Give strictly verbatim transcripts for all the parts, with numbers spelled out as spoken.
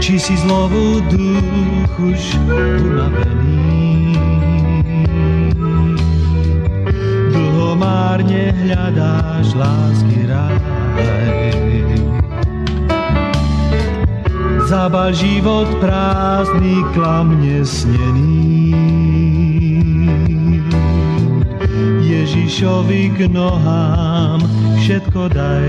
či si znovu duch už unavený. Dlho márne hľadáš lásky raj. Zabal život prázdny, klam nesnený. Ježišovi k nohám všetko daj.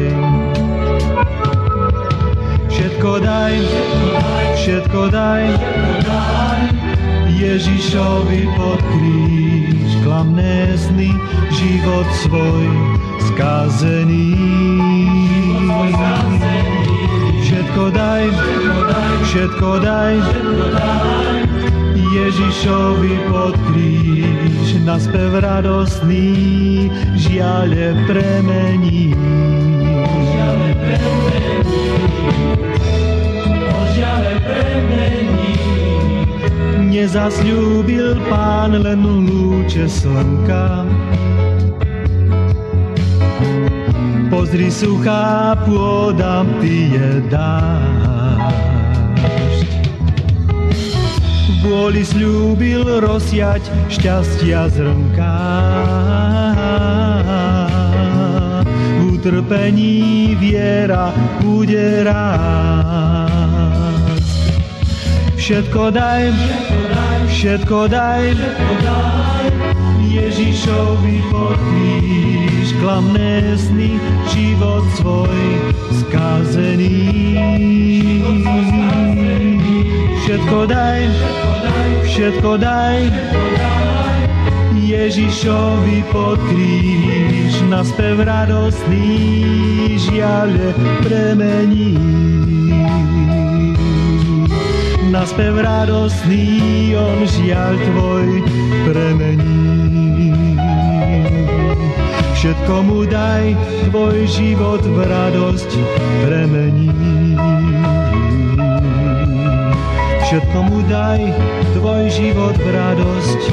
Všetko daj, všetko daj, Ježišovi pod kríž, klamné sny, život svoj skazený. Všetko daj, všetko daj, Ježišovi pod kríž, na spev radosný, žiale premení. Žiale premení. Žiale premení. Nezasľúbil Pán len lúče slnka. Pozri, suchá pôda pije dážď. Vôli sľúbil rozsiať šťastia zrnka. V utrpení viera bude rásť. Všetko daj, všetko daj, Ježišovi pod kríž, klamné sny, život svoj skazený. Všetko daj, všetko daj, Ježišovi pod kríž, na spev radosný, žiale premení. Na spev radosný, on žiaľ tvoj premení. Všetko mu daj, tvoj život v radosť premení. Všetko mu daj, tvoj život v radosť